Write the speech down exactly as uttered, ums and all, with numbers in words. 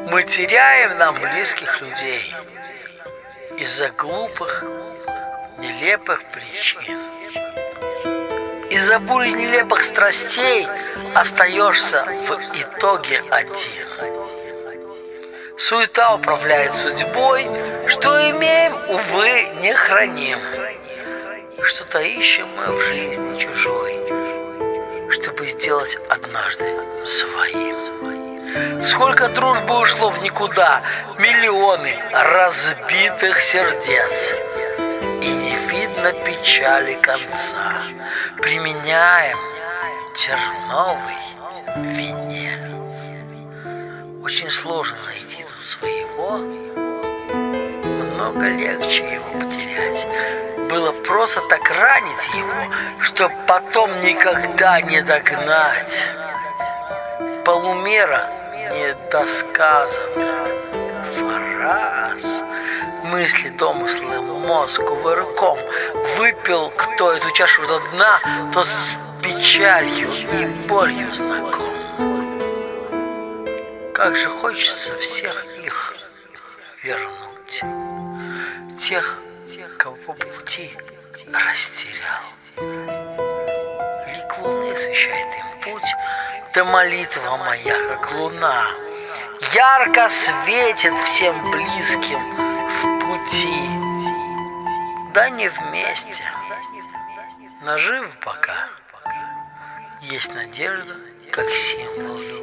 Мы теряем нам близких людей из-за глупых, нелепых причин. Из-за бури нелепых страстей остаешься в итоге один. Суета управляет судьбой, что имеем, увы, не храним. Что-то ищем мы в жизни чужой, чтобы сделать однажды своим. Сколько дружбы ушло в никуда, миллионы разбитых сердец. И не видно печали конца. Применяем терновый венец. Очень сложно найти тут своего, много легче его потерять. Было просто так ранить его, чтоб потом никогда не догнать. Полумера недосказанная фраз. Мысли, домыслы, мозг кувырком выпил, кто эту чашу до дна, тот с печалью и болью знаком. Как же хочется всех их вернуть, тех, кого по пути растерял. Лик луны освещает им путь, да молитва моя, как луна, ярко светит всем близким в пути. Да не вместе, но живы пока. Есть надежда, как символ.